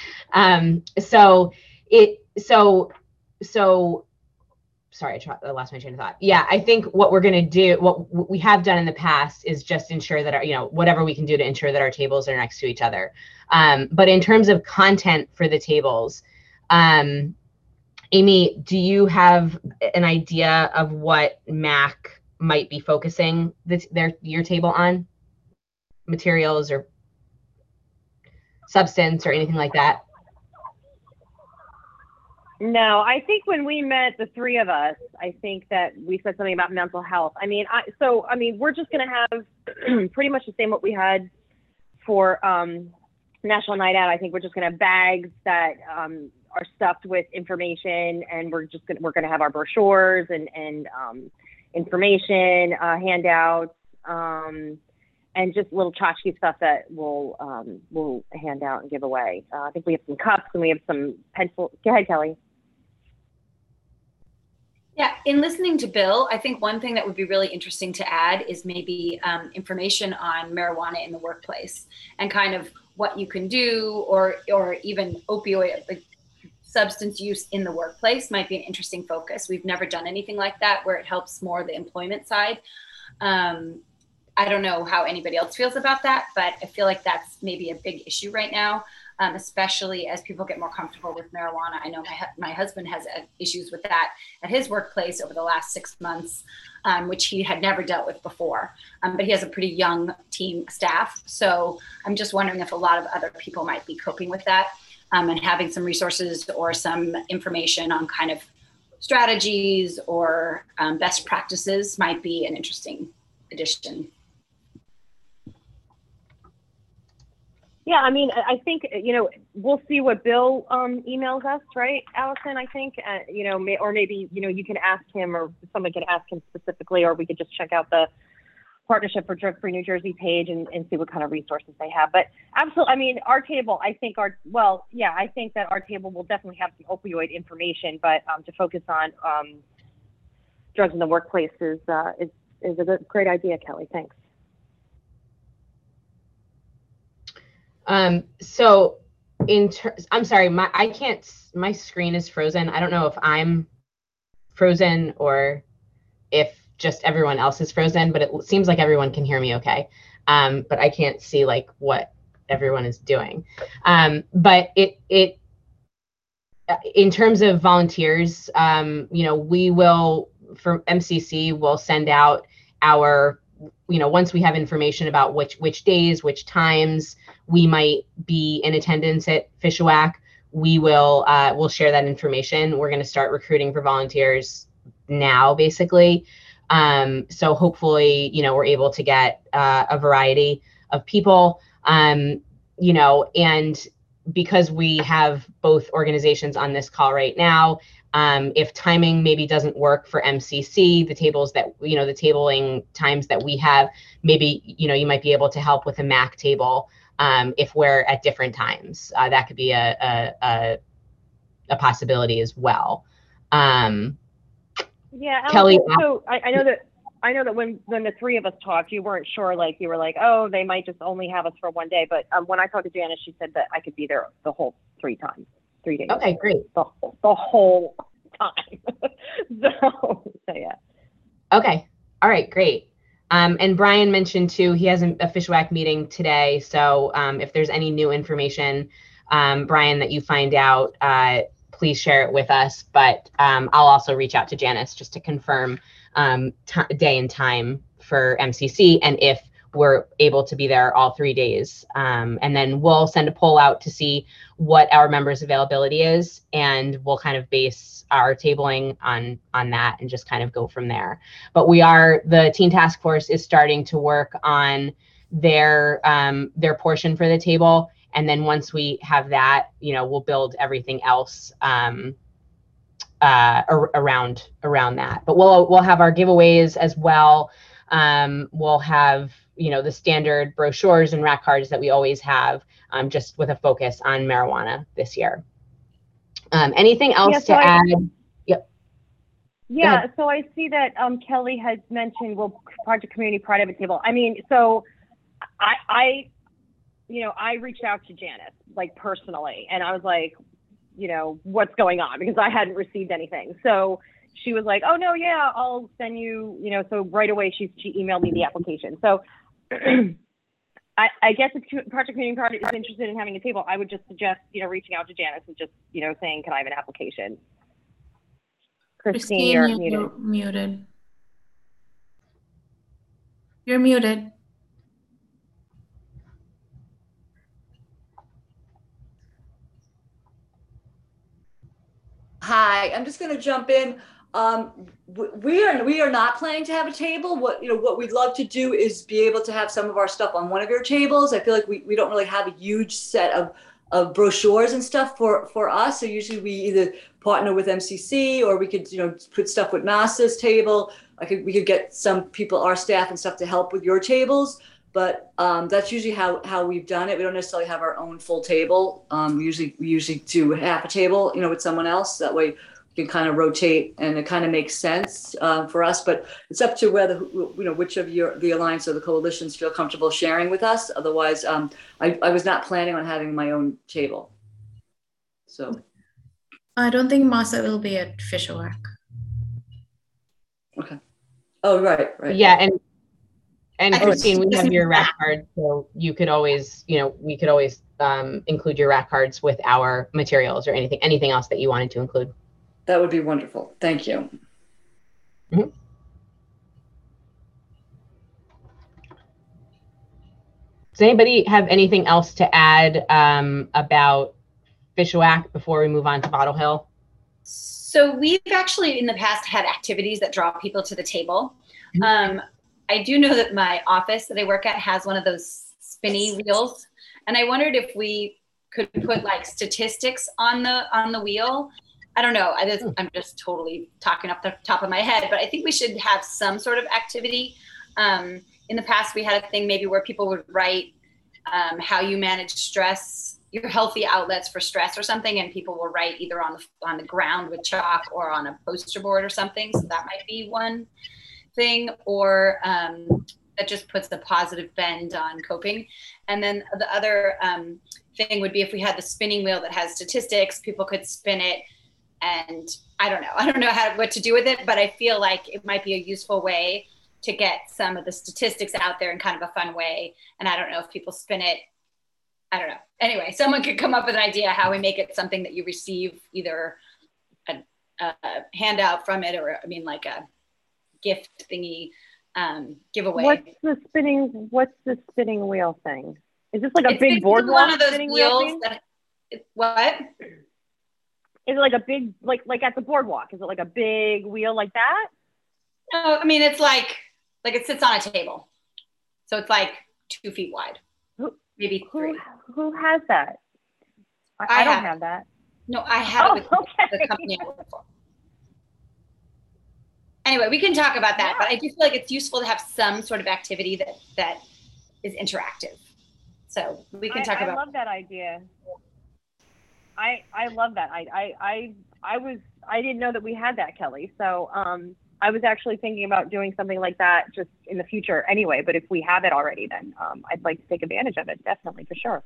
um, so it, so, so, sorry, I, tried, I lost my train of thought. Yeah, I think what we're going to do, what we have done in the past is just ensure that our, you know, whatever we can do to ensure that our tables are next to each other. Um, but in terms of content for the tables, um, Amy, do you have an idea of what M A C might be focusing this, their your table on? Materials or substance or anything like that? No, I think when we met, the three of us, I think that we said something about mental health. I mean, I so I mean, we're just going to have pretty much the same what we had for um, National Night Out. I think we're just going to have bags that um, are stuffed with information, and we're just going we're going to have our brochures and and um, information uh, handouts. Um, and just little tchotchke stuff that we'll um, we'll hand out and give away. Uh, I think we have some cups and we have some pencils. Go ahead, Kelly. Yeah, in listening to Bill, I think one thing that would be really interesting to add is maybe um, information on marijuana in the workplace and kind of what you can do, or or even opioid, like substance use in the workplace might be an interesting focus. We've never done anything like that where it helps more the employment side. Um, I don't know how anybody else feels about that, but I feel like that's maybe a big issue right now, um, especially as people get more comfortable with marijuana. I know my my husband has uh, issues with that at his workplace over the last six months, um, which he had never dealt with before. Um, but he has a pretty young team staff. So I'm just wondering if a lot of other people might be coping with that, um, and having some resources or some information on kind of strategies or um, best practices might be an interesting addition. Yeah, I mean, I think, you know, we'll see what Bill um, emails us, right, Allison, I think, uh, you know, may, or maybe, you know, you can ask him or someone can ask him specifically, or we could just check out the Partnership for Drug-Free New Jersey page and, and see what kind of resources they have. But absolutely, I mean, our table, I think our, well, yeah, I think that our table will definitely have some opioid information, but um, to focus on um, drugs in the workplace is, uh, is, is a good, great idea, Kelly. Thanks. Um, so in terms, I'm sorry, my, I can't, my screen is frozen. I don't know if I'm frozen or if just everyone else is frozen, but it seems like everyone can hear me okay. Um, but I can't see like what everyone is doing. Um, but it, it, in terms of volunteers, um, you know, we will, for M C C, we'll send out our, you know, once we have information about which which days, which times, we might be in attendance at Fishwack, we will uh, we'll share that information. We're going to start recruiting for volunteers now, basically. Um, so hopefully, you know, we're able to get uh, a variety of people, um, you know, and because we have both organizations on this call right now, um, if timing maybe doesn't work for M C C, the tables that, you know, the tabling times that we have, maybe, you know, you might be able to help with a M A C table um, if we're at different times. Uh, that could be a, a, a, a possibility as well. Um, Yeah, Alex, Kelly. so I, I know that I know that when when the three of us talked, you weren't sure. Like you were like, oh, they might just only have us for one day. But um, when I talked to Janice, she said that I could be there the whole three times, three days. Okay, great. The the whole time. so, so yeah. Okay. All right. Great. Um, and Brian mentioned too, he has a, a Fishwack meeting today. So um, if there's any new information, um, Brian, that you find out, uh, please share it with us. But um, I'll also reach out to Janice just to confirm um, t- day and time for M C C and if we're able to be there all three days. Um, and then we'll send a poll out to see what our members' availability is, and we'll kind of base our tabling on on that and just kind of go from there. But we are, the Teen Task Force is starting to work on their um, their portion for the table. And then once we have that, you know, we'll build everything else um, uh, ar- around around that. But we'll we'll have our giveaways as well. Um, we'll have, you know, the standard brochures and rack cards that we always have, um, just with a focus on marijuana this year. Um, anything else Yeah, to so I- add? Yep. Yeah, so I see that um, Kelly has mentioned, well, Project Community Private Table. I mean, so I, I, you know, I reached out to Janice, like personally, and I was like, you know, what's going on? Because I hadn't received anything. So she was like, oh, no, yeah, I'll send you, you know, so right away she, she emailed me the application. So I, I guess if Project Community Project is interested in having a table, I would just suggest, you know, reaching out to Janice and just, you know, saying, can I have an application? Christine, Christine, you're you- muted. you're muted. You're muted. Hi, I'm just going to jump in. Um, we are we are not planning to have a table. What you know, what we'd love to do is be able to have some of our stuff on one of your tables. I feel like we, we don't really have a huge set of of brochures and stuff for for us. So usually we either partner with M C C or we could you know put stuff with Master's table. I could we could get some people, our staff and stuff, to help with your tables. But um, that's usually how how we've done it. We don't necessarily have our own full table. Um, we usually we usually do half a table, you know, with someone else. That way we can kind of rotate, and it kind of makes sense uh, for us. But it's up to whether you know which of your the alliance or the coalitions feel comfortable sharing with us. Otherwise, um, I I was not planning on having my own table. So I don't think Masa will be at Fishwack. okay. Oh right, right. Yeah, and and I Christine, we just have need your rack that. card, so you could always, you know, we could always um, include your rack cards with our materials or anything, anything else that you wanted to include. That would be wonderful. Thank you. Mm-hmm. Does anybody have anything else to add um, about Fishwack before we move on to Bottle Hill? So we've actually in the past had activities that draw people to the table. Mm-hmm. Um, I do know that my office that I work at has one of those spinny wheels, and I wondered if we could put like statistics on the on the wheel. I don't know. I just, I'm just totally talking off the top of my head, but I think we should have some sort of activity. Um, in the past, we had a thing maybe where people would write um, how you manage stress, your healthy outlets for stress or something, and people will write either on the on the ground with chalk or on a poster board or something. So that might be one thing, or um, that just puts the positive bend on coping. And then the other um, thing would be if we had the spinning wheel that has statistics, people could spin it. And I don't know, I don't know how what to do with it, but I feel like it might be a useful way to get some of the statistics out there in kind of a fun way. And I don't know if people spin it, I don't know. Anyway, someone could come up with an idea how we make it something that you receive either a, a handout from it, or I mean like a gift thingy um, giveaway. What's the spinning? What's the spinning wheel thing? Is this like a It's big basically boardwalk one of those spinning wheel wheels thing? that, it- what? Is it like a big, like like at the boardwalk? Is it like a big wheel like that? No, I mean, it's like, like it sits on a table. So it's like two feet wide, Who maybe three. who, who has that? I, I I don't have it. have that. No, I have Oh, it with okay. the company I work for. Anyway, we can talk about that, Yeah. but I do feel like it's useful to have some sort of activity that that is interactive. So we can I, talk I about. love that idea. I I love that. I I I I was I didn't know that we had that, Kelly. So um, I was actually thinking about doing something like that just in the future anyway. But if we have it already, then um, I'd like to take advantage of it. Definitely, for sure.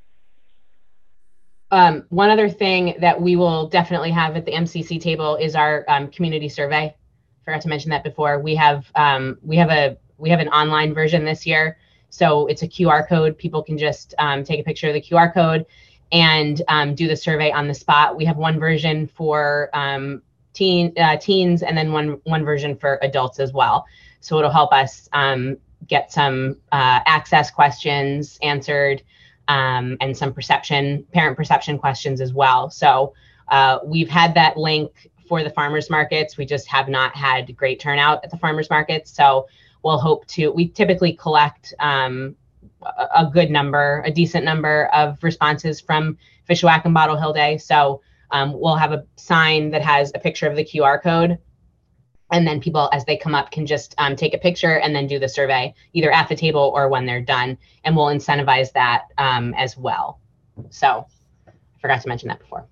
Um, one other thing that we will definitely have at the M C C table is our um, community survey. Forgot to mention that before. We have um, we have a we have an online version this year, so it's a Q R code. People can just um, take a picture of the Q R code and um, do the survey on the spot. We have one version for um, teen uh, teens, and then one one version for adults as well. So it'll help us um, get some uh, access questions answered. Um, and some perception, parent perception questions as well. So uh, we've had that link for the farmers markets. We just have not had great turnout at the farmers markets. So we'll hope to, we typically collect um, a, a good number, a decent number of responses from Fishwack and Bottle Hill Day. So um, we'll have a sign that has a picture of the Q R code. And then people, as they come up, can just um, take a picture and then do the survey, either at the table or when they're done. And we'll incentivize that um, as well. So I forgot to mention that before.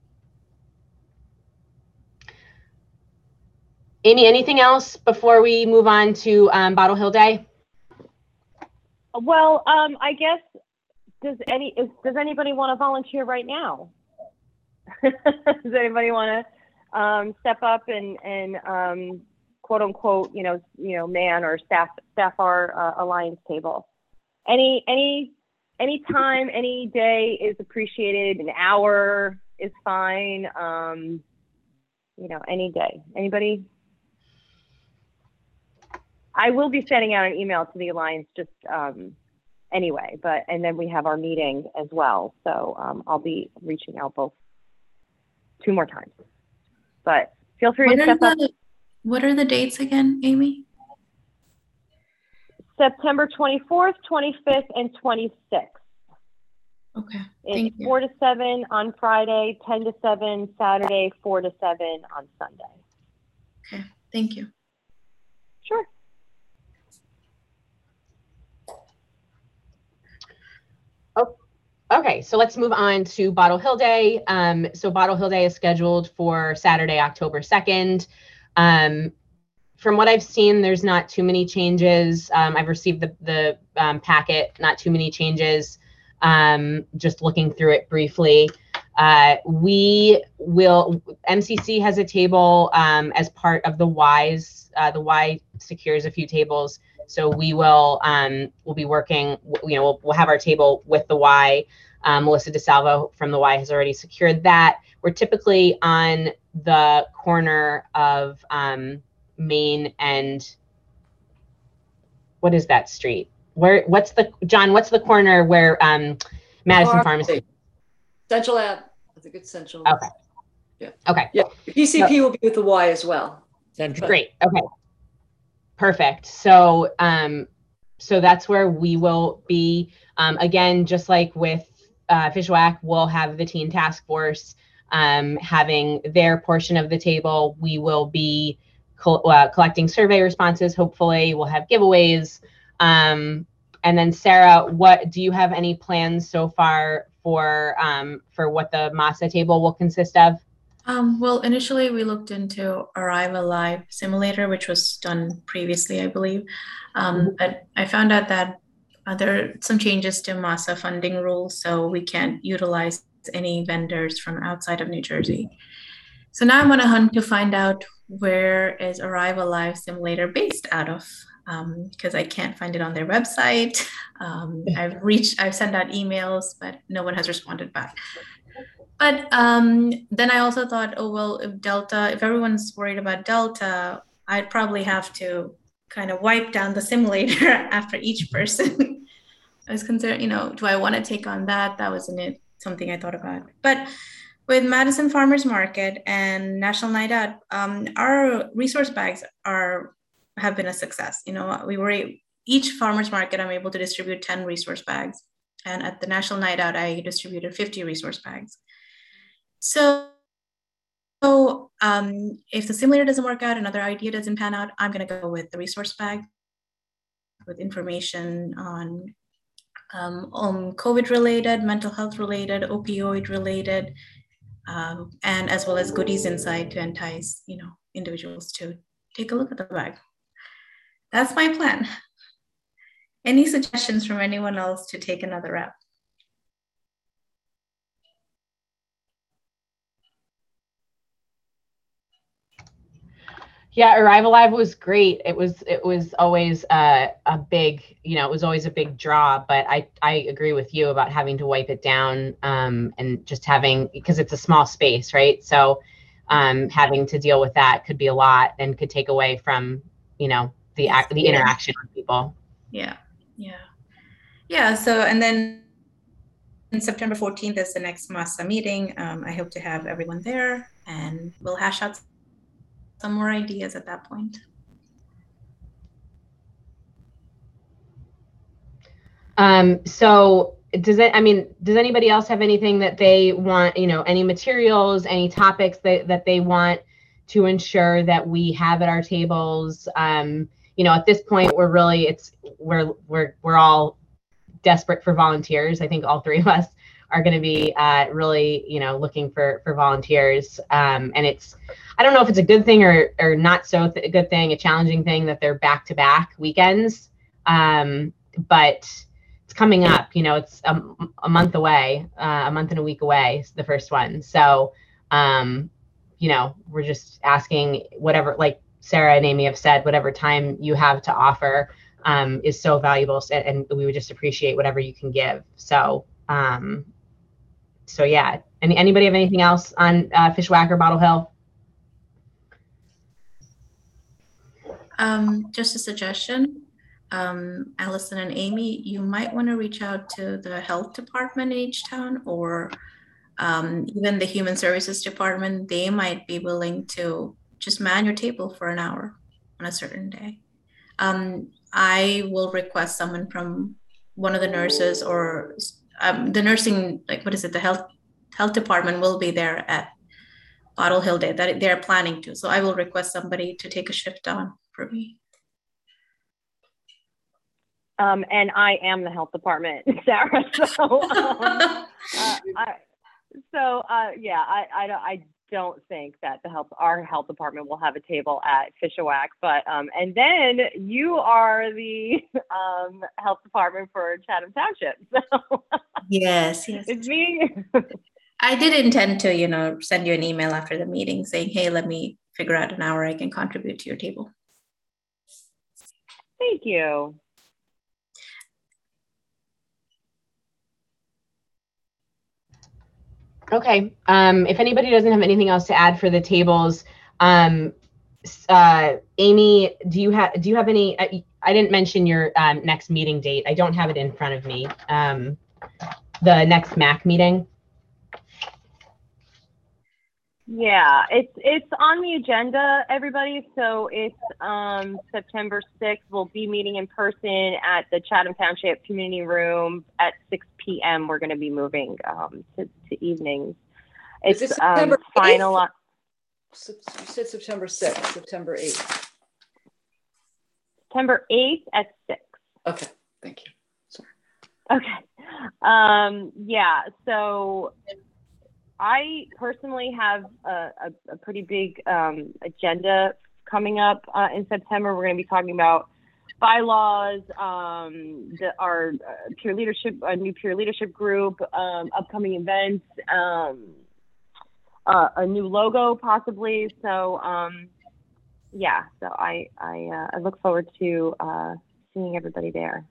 Amy, anything else before we move on to um, Bottle Hill Day? Well, um, I guess does any is, does anybody want to volunteer right now? Does anybody want to? Um, step up and and um, quote unquote, you know, you know, man or staff staff our uh, alliance table. Any any any time, any day is appreciated. An hour is fine. Um, you know, any day. Anybody? I will be sending out an email to the alliance just um, anyway, but and then we have our meeting as well. So um, I'll be reaching out both two more times. But feel free What to are step up. the what are the dates again, Amy? September twenty-fourth, twenty-fifth, and twenty-sixth. Okay, It's thank you. four to seven on Friday, ten to seven Saturday, four to seven on Sunday. Okay, thank you. Sure. Okay, so let's move on to Bottle Hill Day. Um, so Bottle Hill Day is scheduled for Saturday, October second. Um, from what I've seen, there's not too many changes. Um, I've received the, the um, packet, not too many changes. Um, just looking through it briefly. Uh, we will, M C C has a table um, as part of the WISE. Uh, the Y secures a few tables. So we will um, we'll be working, you know, we'll, we'll have our table with the Y. Um, Melissa DeSalvo from the Y has already secured that. We're typically on the corner of um, Main and what is that street? Where? What's the John? What's the corner where um, Madison Pharmacy? Central Ave. I think it's Central. Okay. Yeah. Okay. Yeah. P C P will be with the Y as well. Central. Great. Okay. Perfect. So, um, so that's where we will be. Um, again, just like with uh, Fishwack, we'll have the teen task force um, having their portion of the table. We will be co uh, collecting survey responses. Hopefully, we'll have giveaways. Um, and then, Sarah, what do you have any plans so far for um, for what the MASA table will consist of? Um, well, initially we looked into Arrive Alive Simulator, which was done previously, I believe. Um, mm-hmm. But I found out that uh, there are some changes to MASA funding rules, so we can't utilize any vendors from outside of New Jersey. So now I'm on a hunt to find out where is Arrive Alive Simulator based out of, because um, I can't find it on their website. Um, I've reached, I've sent out emails, but no one has responded back. But um, then I also thought, oh, well, if Delta, if everyone's worried about Delta, I'd probably have to kind of wipe down the simulator after each person I was concerned, you know, do I want to take on that? That wasn't it, something I thought about. But with Madison Farmers Market and National Night Out, um, our resource bags are have been a success. You know, we were each farmers market, I'm able to distribute ten resource bags, and at the National Night Out, I distributed fifty resource bags. So, so um, if the simulator doesn't work out, another idea doesn't pan out, I'm going to go with the resource bag with information on um, on COVID related, mental health related, opioid related. Um, and as well as goodies inside to entice, you know, individuals to take a look at the bag. That's my plan. Any suggestions from anyone else to take another route? Yeah, Arrive Alive was great. It was it was always uh, a big, you know, it was always a big draw. But I I agree with you about having to wipe it down um, and just having, because it's a small space, right? So um, having to deal with that could be a lot and could take away from, you know, the act, the interaction with people. Yeah, yeah, yeah. So and then on September fourteenth is the next MASA meeting. Um, I hope to have everyone there, and we'll hash out some more ideas at that point. Um, so does it, I mean, does anybody else have anything that they want, you know, any materials, any topics that, that they want to ensure that we have at our tables? Um, you know, at this point, we're really, it's, we're, we're, we're all desperate for volunteers. I think all three of us are going to be uh, really, you know, looking for for volunteers. Um, and it's, I don't know if it's a good thing or or not so th- a good thing, a challenging thing that they're back to back weekends. Um, but it's coming up. You know, it's a, a month away, uh, a month and a week away, the first one. So, um, you know, we're just asking whatever, like Sarah and Amy have said, whatever time you have to offer um, is so valuable, and, and we would just appreciate whatever you can give. So. Um, So yeah, any anybody have anything else on uh, Fishwhacker Bottle Hill? Um, just a suggestion, um, Allison and Amy, you might want to reach out to the health department in each town, or um, even the human services department. They might be willing to just man your table for an hour on a certain day. Um, I will request someone from one of the nurses or Um, the nursing, like, what is it? The health health department will be there at Bottle Hill Day. That they're planning to. So I will request somebody to take a shift on for me. Um, and I am the health department, Sarah. So, um, uh, I, so uh, yeah, I, I, I don't think that the health, our health department will have a table at Fishwhack, but um, and then you are the um, health department for Chatham Township. So yes, yes, it's me. I did intend to, you know, send you an email after the meeting saying, hey, let me figure out an hour I can contribute to your table. Thank you. Okay. Um, if anybody doesn't have anything else to add for the tables, um, uh, Amy, do you have do you have any? Uh, I didn't mention your um, next meeting date. I don't have it in front of me. Um, the next M A C meeting. Yeah, it's it's on the agenda, everybody. So it's um, September sixth. We'll be meeting in person at the Chatham Township Community Room at six p m We're going to be moving um, to, to evenings. It's Is it September um, final. On- You said September sixth, September eighth. September eighth at six. Okay, thank you. Sorry. Okay. Um, yeah, so I personally have a, a, a pretty big um, agenda coming up uh, in September. We're going to be talking about bylaws, um, the, our uh, peer leadership, a new peer leadership group, um, upcoming events, um, uh, a new logo possibly. So um, yeah, so I I, uh, I look forward to uh, seeing everybody there.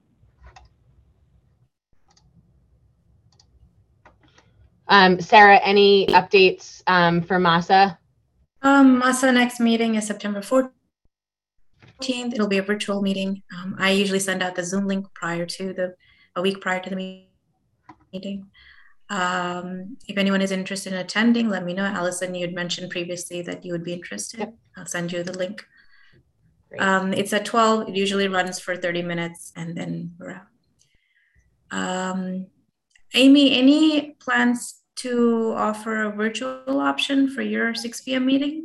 Um, Sarah, any updates um, for MASA? Um, MASA next meeting is September fourteenth. It'll be a virtual meeting. Um, I usually send out the Zoom link prior to the a week prior to the me- meeting. Um, if anyone is interested in attending, let me know. Allison, you had mentioned previously that you would be interested. Yep. I'll send you the link. Great. Um, it's at twelve. It usually runs for thirty minutes and then we're out. Um, Amy, any plans to offer a virtual option for your six p m meeting?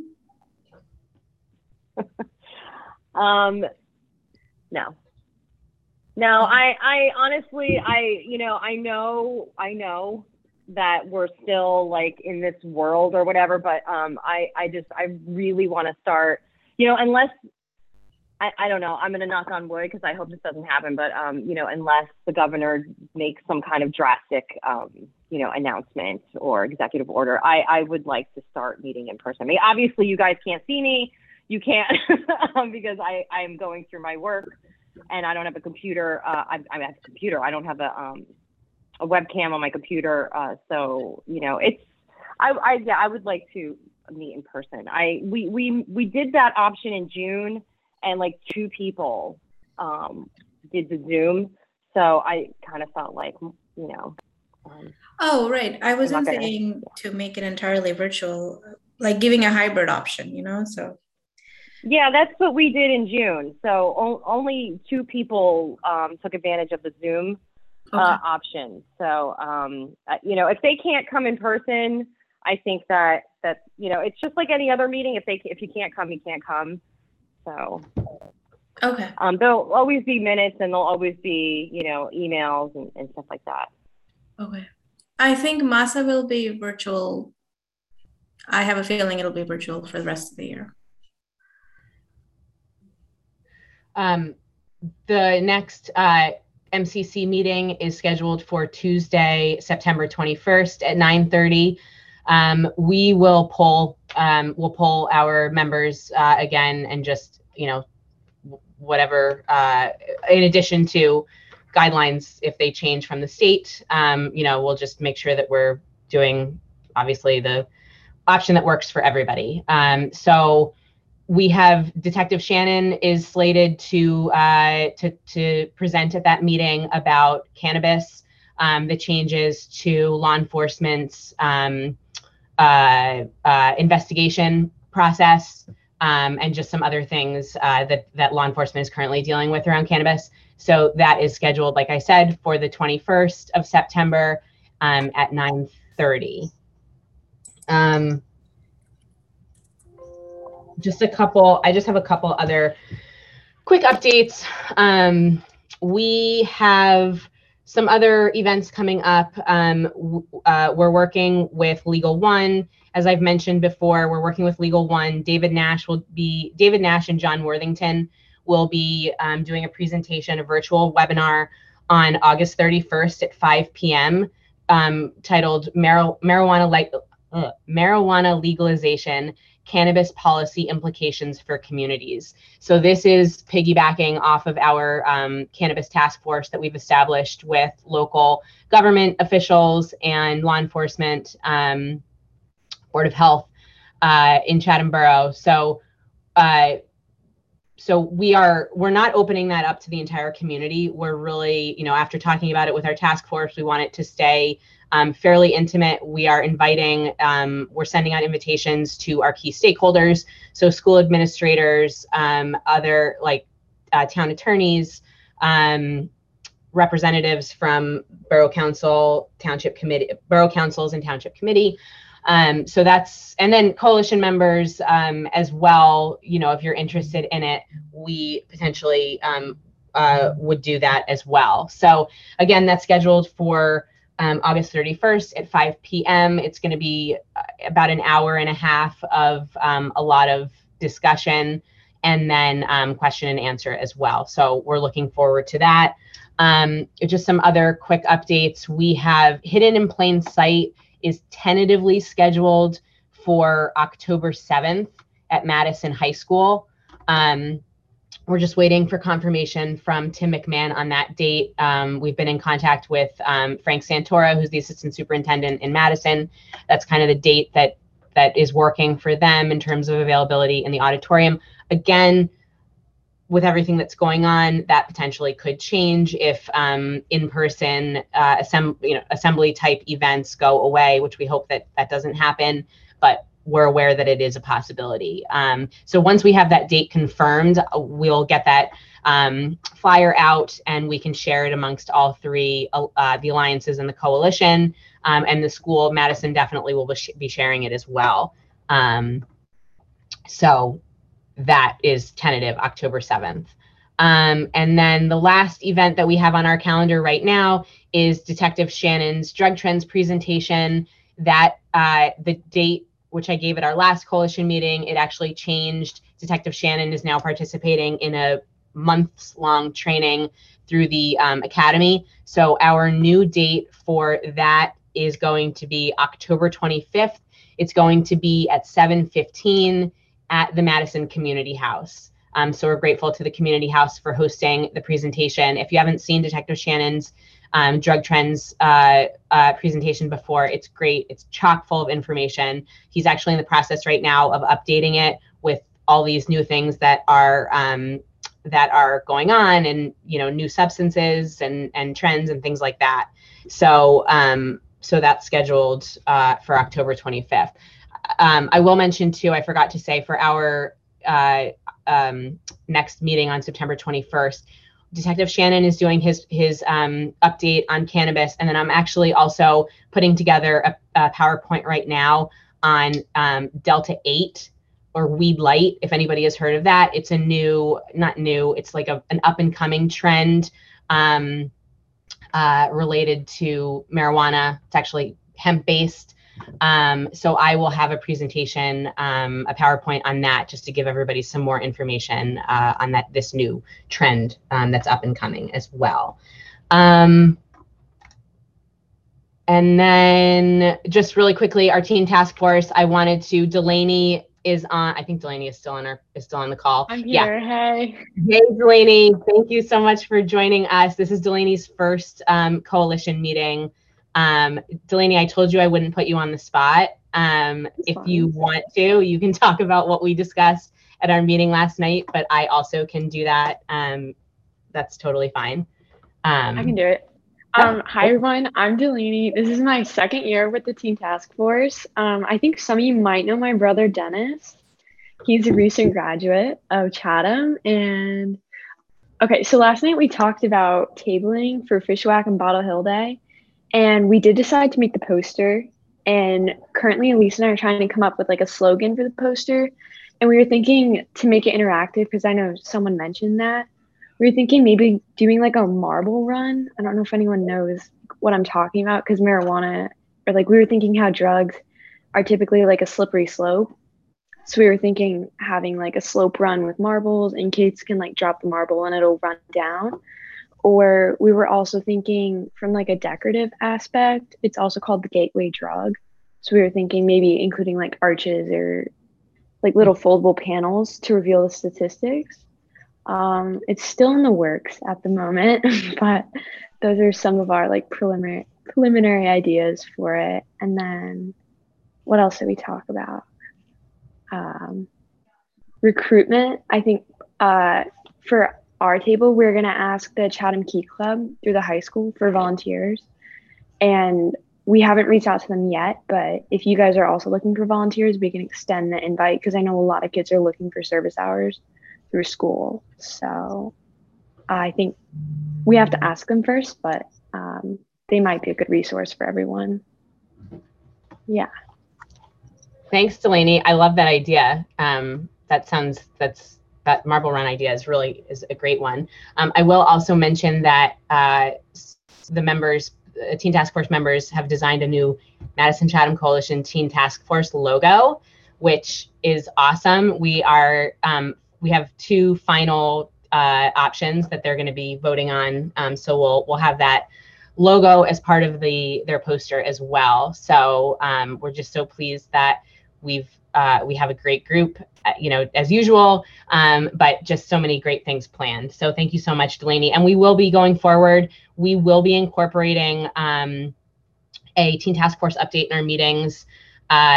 um, no. No, I, I honestly, I, you know, I know, I know that we're still like in this world or whatever, but um, I, I just, I really want to start, you know, unless, I, I don't know, I'm going to knock on wood because I hope this doesn't happen, but, um, you know, unless the governor makes some kind of drastic, um, you know, announcement or executive order, I, I would like to start meeting in person. I mean, obviously you guys can't see me. You can't um, because I, I'm going through my work. And I don't have a computer. Uh, I, I have a computer. I don't have a um, a webcam on my computer. Uh, so you know, it's. I, I yeah, I would like to meet in person. I we we we did that option in June, and like two people um, did the Zoom. So I kind of felt like you know. Um, oh right, I wasn't gonna, saying yeah. to make it entirely virtual, like giving a hybrid option. You know, so. Yeah, that's what we did in June. So o- only two people um, took advantage of the Zoom uh, okay. option. So, um, uh, you know, if they can't come in person, I think that, that, you know, it's just like any other meeting. If they, if you can't come, you can't come. So, okay. Um, there'll always be minutes and there'll always be, you know, emails and, and stuff like that. Okay. I think MASA will be virtual. I have a feeling it'll be virtual for the rest of the year. Um, the next uh, M C C meeting is scheduled for Tuesday, September twenty-first at nine thirty. Um, we will poll, um, we'll poll our members uh, again and just, you know, whatever, uh, in addition to guidelines, if they change from the state, um, you know, we'll just make sure that we're doing, obviously, the option that works for everybody. Um, so we have Detective Shannon is slated to uh, to to present at that meeting about cannabis, um, the changes to law enforcement's um, uh, uh, investigation process, um, and just some other things uh, that that law enforcement is currently dealing with around cannabis. So that is scheduled, like I said, for the twenty-first of September um, at nine thirty. Um, Just a couple, I just have a couple other quick updates. Um, we have some other events coming up. Um, uh, we're working with Legal One. As I've mentioned before, we're working with Legal One. David Nash will be, David Nash and John Worthington will be um, doing a presentation, a virtual webinar on August thirty-first at five p m um, titled Mar- Marijuana, like, uh, Marijuana Legalization, Cannabis Policy Implications for Communities. So this is piggybacking off of our um, cannabis task force that we've established with local government officials and law enforcement, um, Board of Health uh, in Chatham Borough. So, uh, so we are, we're not opening that up to the entire community. We're really, you know, after talking about it with our task force, we want it to stay Um, fairly intimate. We are inviting, um, we're sending out invitations to our key stakeholders, so school administrators, um, other like uh, town attorneys, um, representatives from borough council, township committee, borough councils and township committee. Um, so that's, and then coalition members um, as well. You know, if you're interested in it, we potentially um, uh, would do that as well. So again, that's scheduled for Um, August thirty-first at five p m It's going to be about an hour and a half of um, a lot of discussion and then um, question and answer as well. So we're looking forward to that. Um, just some other quick updates. We have Hidden in Plain Sight is tentatively scheduled for October seventh at Madison High School. Um, We're just waiting for confirmation from Tim McMahon on that date. Um, we've been in contact with um, Frank Santora, who's the assistant superintendent in Madison. That's kind of the date that that is working for them in terms of availability in the auditorium. Again, with everything that's going on, that potentially could change if um, in-person uh, assemb- you know, assembly type events go away, which we hope that that doesn't happen, but we're aware that it is a possibility. Um, so once we have that date confirmed, we'll get that um, flyer out and we can share it amongst all three, uh, the alliances and the coalition, um, and the school. Madison definitely will be sharing it as well. Um, so that is tentative, October seventh. Um, and then the last event that we have on our calendar right now is Detective Shannon's Drug Trends presentation. That uh, the date, which I gave at our last coalition meeting, it actually changed. Detective Shannon is now participating in a months long training through the um, academy. So our new date for that is going to be October twenty-fifth. It's going to be at seven fifteen at the Madison Community House. Um, so we're grateful to the Community House for hosting the presentation. If you haven't seen Detective Shannon's um, Drug Trends uh, uh, presentation before, it's great. It's chock full of information. He's actually in the process right now of updating it with all these new things that are um, that are going on, and you know, new substances and and trends and things like that. So um, so that's scheduled uh, for October twenty-fifth. Um, I will mention too, I forgot to say, for our uh, um, next meeting on September twenty-first, Detective Shannon is doing his his um, update on cannabis, and then I'm actually also putting together a, a PowerPoint right now on um, Delta eight, or Weed Light, if anybody has heard of that. It's a new, not new, it's like a, an up and coming trend um, uh, related to marijuana. It's actually hemp-based. Um, so I will have a presentation, um, a PowerPoint on that, just to give everybody some more information uh, on that this new trend um, that's up and coming as well. Um, and then just really quickly, our teen task force, I wanted to, Delaney is on, I think Delaney is still on our, is still on the call. I'm here, yeah. Hey. Hey, Delaney, thank you so much for joining us. This is Delaney's first um, coalition meeting. Um, Delaney, I told you I wouldn't put you on the spot. Um, if fine. You want to, you can talk about what we discussed at our meeting last night, but I also can do that. Um, that's totally fine. Um, I can do it. Um, hi, everyone. I'm Delaney. This is my second year with the Teen Task Force. Um, I think some of you might know my brother, Dennis. He's a recent graduate of Chatham. And okay, so last night we talked about tabling for Fishwhack and Bottle Hill Day. And we did decide to make the poster, and currently Elise and I are trying to come up with like a slogan for the poster. And we were thinking to make it interactive, because I know someone mentioned that. We were thinking maybe doing like a marble run. I don't know if anyone knows what I'm talking about, because marijuana, or like we were thinking how drugs are typically like a slippery slope. So we were thinking having like a slope run with marbles, and kids can like drop the marble and it'll run down. Or we were also thinking from like a decorative aspect, it's also called the gateway drug. So we were thinking maybe including like arches or like little foldable panels to reveal the statistics. Um, it's still in the works at the moment, but those are some of our like preliminary preliminary ideas for it. And then what else did we talk about? Um, recruitment. I think uh, for our table, we're going to ask the Chatham Key Club through the high school for volunteers. And we haven't reached out to them yet, but if you guys are also looking for volunteers, we can extend the invite, because I know a lot of kids are looking for service hours through school. So I think we have to ask them first, but um, they might be a good resource for everyone. Yeah. Thanks, Delaney. I love that idea. Um, that sounds, that's, that marble run idea is really is a great one. Um, I will also mention that uh, the members, uh, Teen Task Force members, have designed a new Madison Chatham Coalition Teen Task Force logo, which is awesome. We are um, we have two final uh, options that they're going to be voting on, um, so we'll we'll have that logo as part of the their poster as well. So um, we're just so pleased that we've uh, we have a great group, uh, you know, as usual, um, but just so many great things planned. So thank you so much, Delaney. And we will be going forward. We will be incorporating um, a Teen Task Force update in our meetings, uh,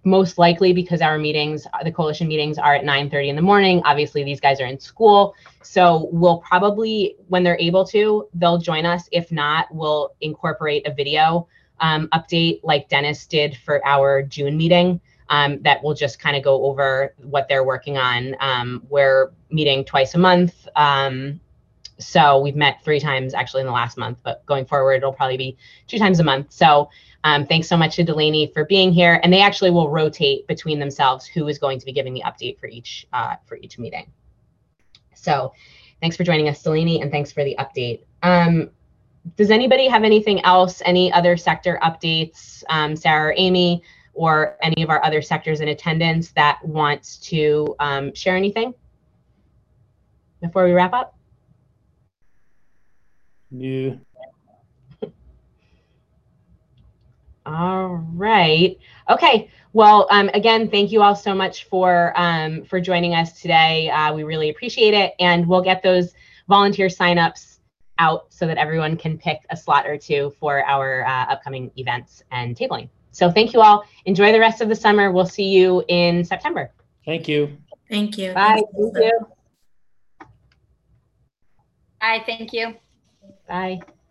most likely, because our meetings, the coalition meetings are at nine thirty in the morning. Obviously, these guys are in school. So we'll probably, when they're able to, they'll join us. If not, we'll incorporate a video um, update like Dennis did for our June meeting. Um, that will just kind of go over what they're working on. Um, we're meeting twice a month. Um, so we've met three times actually in the last month, but going forward, it'll probably be two times a month. So um, thanks so much to Delaney for being here. And they actually will rotate between themselves who is going to be giving the update for each, uh, for each meeting. So thanks for joining us, Delaney, and thanks for the update. Um, does anybody have anything else, any other sector updates, um, Sarah or Amy, or any of our other sectors in attendance that wants to um, share anything before we wrap up? No. All right. Okay. Well, um, again, thank you all so much for um, for joining us today. Uh, we really appreciate it, and we'll get those volunteer signups out so that everyone can pick a slot or two for our uh, upcoming events and tabling. So thank you all. Enjoy the rest of the summer. We'll see you in September. Thank you. Thank you. Bye. Thank you. Hi, thank you. Bye.